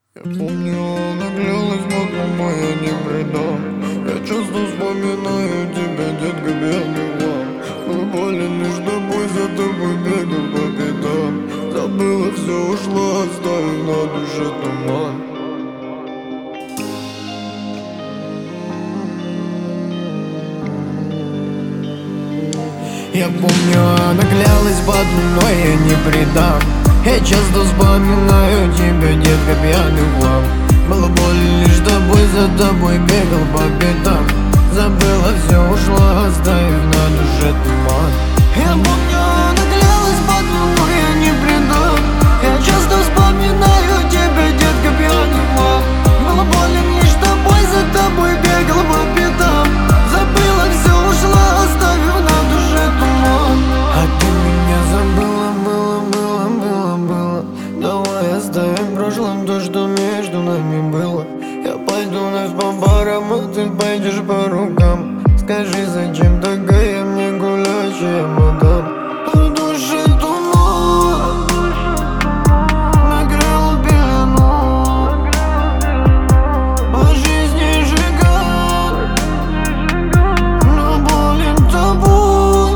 Я помню, она клялась, мама, я не предам. Я часто вспоминаю тебя, детка, белый вам. Был болен лишь тобой, за тобой бегал по пятам. Забыла все, ушла, оставив на душе туман. Я помню, она клялась под луной, я не предам. Я часто вспоминаю тебя, детка, пьяный хлам. Было больно лишь тобой, за тобой бегал по пятам. Забыла все, ушла, оставив на душе туман. Я помню, она клялась под луной, я не предам. Я часто вспоминаю тебя, детка, пьяный хлам. Было больно лишь тобой, за тобой бегал по пятам. Забыла все, ушла, оставив на душе туман. А ты меня забыла, было. Давай оставим в прошлом то, что между нами было. Я пойду вновь по барам, а ты пойдешь по рукам. Скажи, зачем такая мне гулящая мадам? В душе туман накрыл пелену, по жизни сжигал, но болен тобой.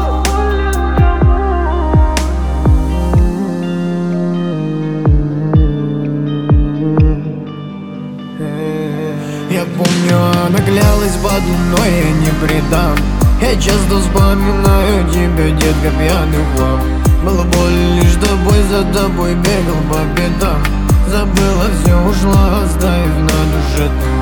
Я помню, она клялась под луной, я не предам. Я часто вспоминаю тебя, детка, пьяный хлам. Было больно лишь тобой, за тобой бегал по пятам. Забыла все, ушла, оставив на душе туман.